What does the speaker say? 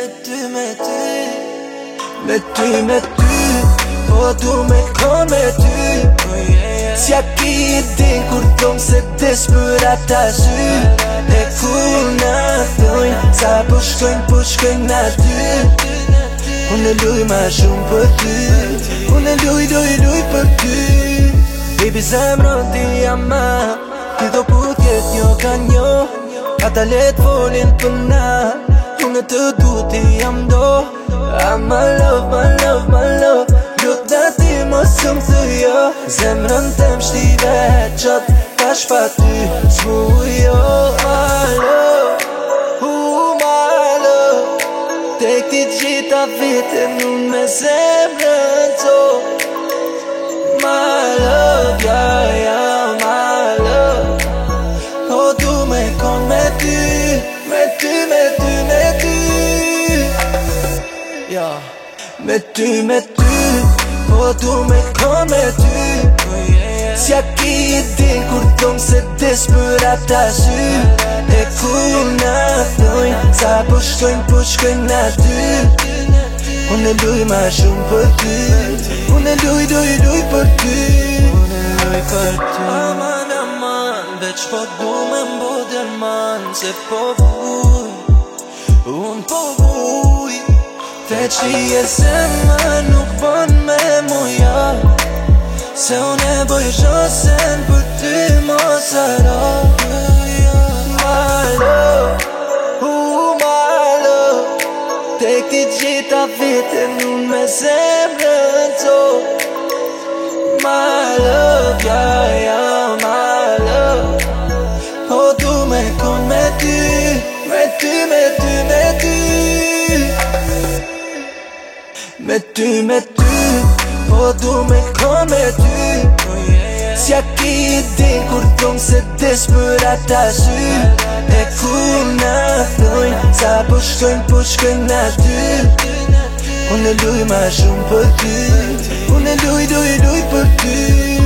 me ty Po du me kon me ty S'ja ki din kur t'om se des për ata sy E kur na thojnë Sa po shkojnë na ty Unë luj ma shumë për ty Unë luj për ty Baby zemrën ti ama Ti do putjet njo ka njo Ata let folin për na Unë të du ti jam do My love Lut da ti mos shumë të jo Zemrën tem shtive qat Tash pa ty s'mu jo My love Tek ti gjitha vitin unë me zemrën to My love, yeah, my love Po du me kon me ty Me ty Yeah. Me ty Po du me kon me ty S'ja ki din kur t'om se des për ata sy E kur na thojnë Sa po shkojnë na ty Unë luj ma shumë për ty Unë luj për ty Aman Veç po du me mbodel man Se po vuj Unë po vuj Veç i e zemra nuk bon me muja Se unë e boj shosen për ty mos aro My love Tek ti gjitha vitin unë me zemrën to My love, yeah, my love Po du me kon me ty Me ty Po du me kon me ty S'ja ki din kur t'om se des për ata sy E kur na thojnë Sa po shkojnë na ty Unë luj ma shumë për ty Unë luj për ty